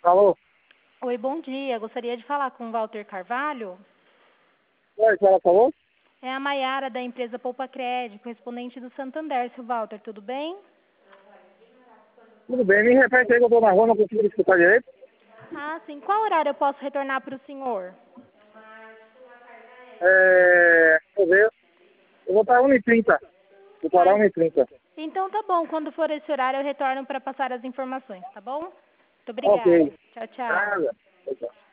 Alô? Oi, bom dia. Gostaria de falar com o Walter Carvalho. Oi, ela falou? É a Maiara da empresa Poupa Crédito, correspondente do Santander. Seu Walter, tudo bem? Tudo bem, me repete aí que eu tô na rua, não consigo escutar direito. Ah, sim. Qual horário eu posso retornar para o senhor? Deixa eu ver. Eu vou para 1h30. Vou parar Ah, 1h30. então tá bom. Quando for esse horário, eu retorno para passar as informações, tá bom? Muito Ok. obrigada. Tchau, tchau. Nada. Tchau, tchau.